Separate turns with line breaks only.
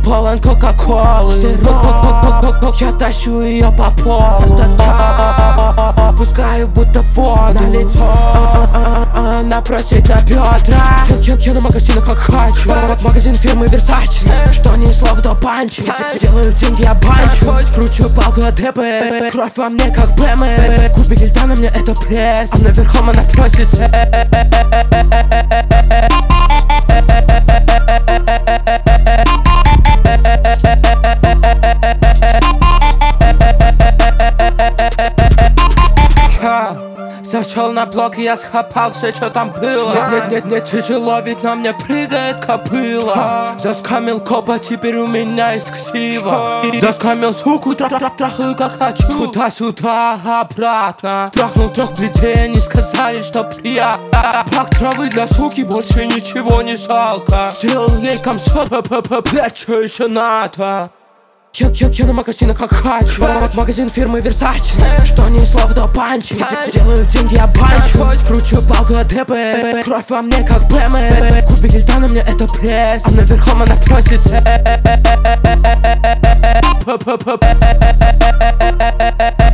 полон кока-колы. Я тащу ее по полу, пускаю будто воду на лицо. Она просит на бедра. Я на магазине как хочу. Магазин фирмы Versace. Что ни слов, то панчи. Делаю деньги, я банчу. Кручу палку от ДП. Кровь во мне как БМ. Кубик льда на мне это пресс. А наверхом она просится. Зашел на блок и я схапал все, что там было. Нет, тяжело, ведь на мне прыгает копыла. Заскамил копа, теперь у меня есть ксива. Заскамил суку, трахаю как хочу. Туда-сюда, обратно. Трахнул 3 плетей, они сказали, что приятно. Пак травы для суки, больше ничего не жалко. Сделал ей комсот, блядь, что еще надо? Я на магазине как хочу. Магазин фирмы Versace. Что ни слов, то панчи. Делаю деньги, я банчу. Кручу палку от ДП. Кровь во мне как БМ. Кубик льда на мне это пресс. А наверхом она просится.